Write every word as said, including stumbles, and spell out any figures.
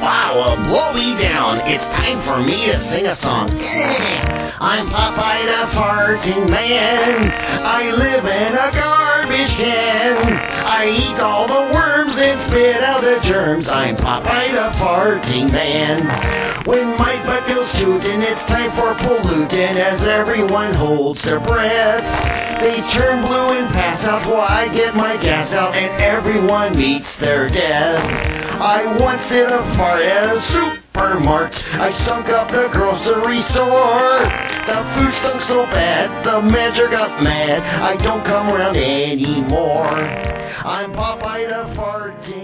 wow, blow me down. It's time for me to sing a song. I'm Popeye the farting man. I live in a garbage can. I eat all the worms and spit out the germs. I'm Popeye the farting man. When my butt feels tootin', it's time for pollutin' as everyone holds their breath. They turn blue and pass out while I get my gas out and everyone meets their death. I once did a fart at a supermart. I stunk up the grocery store. The food stunk so bad, the manager got mad. I don't come around anymore. I'm Popeye the farting